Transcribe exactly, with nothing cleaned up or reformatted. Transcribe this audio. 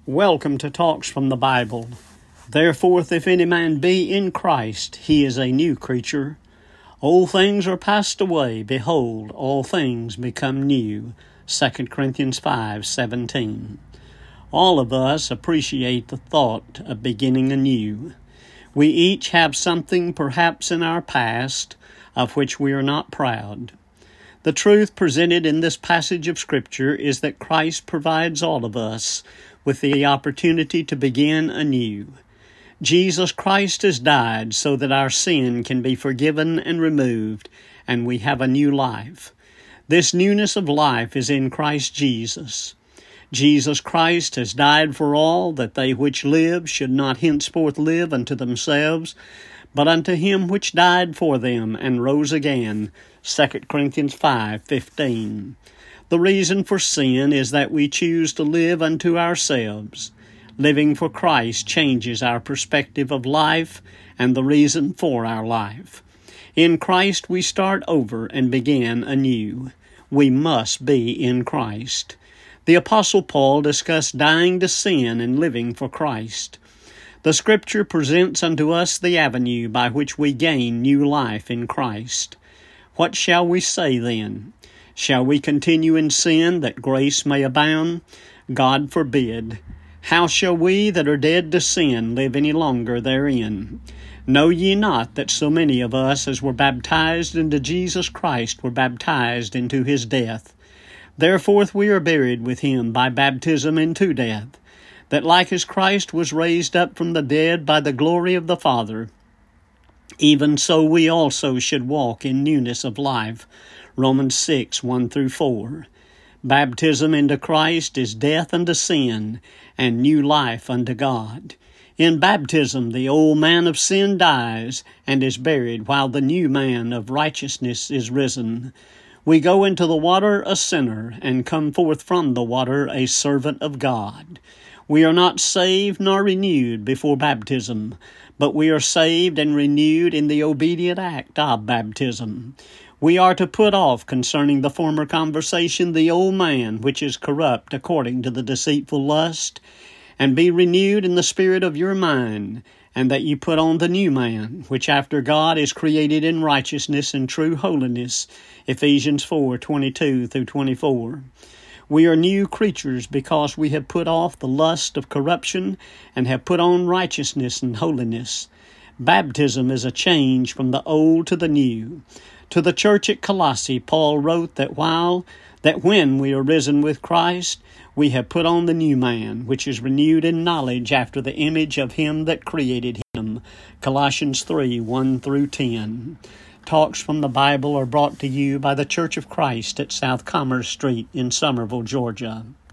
Welcome to Talks from the Bible. Therefore, if any man be in Christ, he is a new creature. Old things are passed away. Behold, all things become new. Second Corinthians five seventeen. All of us appreciate the thought of beginning anew. We each have something perhaps in our past of which we are not proud. The truth presented in this passage of Scripture is that Christ provides all of us with the opportunity to begin anew. Jesus Christ has died so that our sin can be forgiven and removed, and we have a new life. This newness of life is in Christ Jesus. Jesus Christ has died for all, that they which live should not henceforth live unto themselves, but unto him which died for them and rose again. Second Corinthians five fifteen. The reason for sin is that we choose to live unto ourselves. Living for Christ changes our perspective of life and the reason for our life. In Christ we start over and begin anew. We must be in Christ. The Apostle Paul discussed dying to sin and living for Christ. The Scripture presents unto us the avenue by which we gain new life in Christ. What shall we say then? Shall we continue in sin that grace may abound? God forbid. How shall we that are dead to sin live any longer therein? Know ye not that so many of us as were baptized into Jesus Christ were baptized into his death? Therefore we are buried with him by baptism into death, that like as Christ was raised up from the dead by the glory of the Father, even so we also should walk in newness of life. Romans six one through four. Baptism into Christ is death unto sin and new life unto God. In baptism the old man of sin dies and is buried, while the new man of righteousness is risen. We go into the water a sinner, and come forth from the water a servant of God. We are not saved nor renewed before baptism, but we are saved and renewed in the obedient act of baptism. We are to put off concerning the former conversation the old man, which is corrupt according to the deceitful lust, and be renewed in the spirit of your mind, and that ye put on the new man, which after God is created in righteousness and true holiness. Ephesians four twenty-two through twenty-four. We are new creatures because we have put off the lust of corruption and have put on righteousness and holiness. Baptism is a change from the old to the new. To the church at Colossae, Paul wrote that while that when we are risen with Christ, we have put on the new man, which is renewed in knowledge after the image of him that created him. Colossians three one through ten. Talks from the Bible are brought to you by the Church of Christ at South Commerce Street in Summerville, Georgia.